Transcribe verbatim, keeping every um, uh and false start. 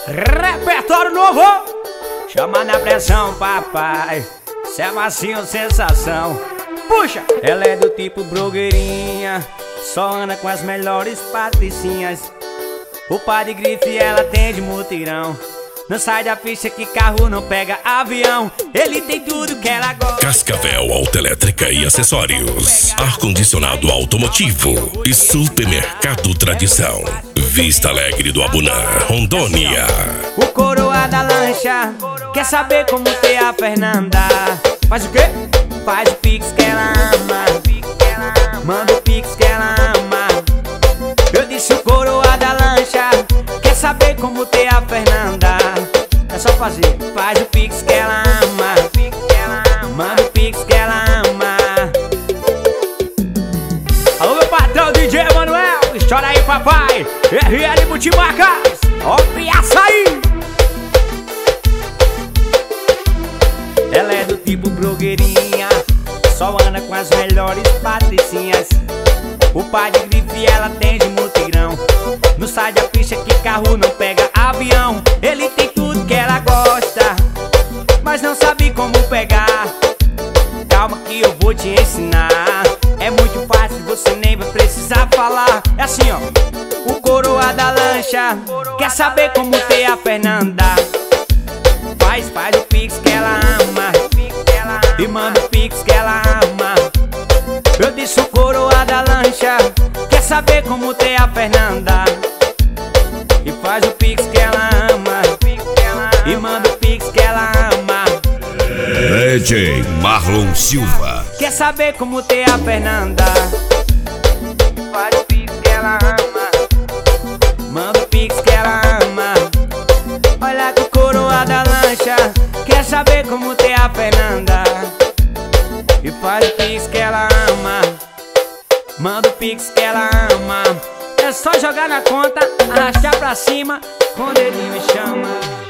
Repertório novo, chama na pressão, papai. Cê é macio, sensação. Puxa! Ela é do tipo blogueirinha, só anda com as melhores patricinhas. O par de grife ela tem de mutirão. Não sai da pista que carro não pega avião. Ele tem tudo que ela gosta. Cascavel Autoelétrica e Acessórios, ar-condicionado automotivo e supermercado Tradição. Vista Alegre do Abunã, Rondônia. O coroa da lancha quer saber como ter a Fernanda. Faz o quê? Faz o pix que ela ama. Manda o pix que ela ama. Eu disse o coroa da lancha quer saber como ter a Fernanda. É só fazer. Faz o pix que ela ama. Manda o pix que ela ama. Alô meu patrão D J Emanuel, estoura aí papai. R L Multimarcas, ó o açaí. Ela é do tipo blogueirinha, só anda com as melhores patricinhas. O pai de grife ela tem de mutirão. Não sai da pista que carro não pega avião. Ele tem tudo que ela gosta, mas não sabe como pegar. Calma que eu vou te ensinar. É muito fácil, você nem vai precisar falar. É assim ó. O coroa da lancha quer saber como ter a Fernanda. Faz, faz o pix que ela ama. E manda o pix que ela ama. Eu disse o coroa da lancha quer saber como ter a Fernanda. E faz o pix que ela ama. E manda o pix que ela ama. D J Marlon Silva quer saber como ter a Fernanda. E faz o pix que ela ama. Manda o pix que ela ama. Olha que o coroa da lancha quer saber como ter a Fernanda. E faz o pix que ela ama. Manda o pix que ela ama. É só jogar na conta, arrastar pra cima, com o dedinho chama.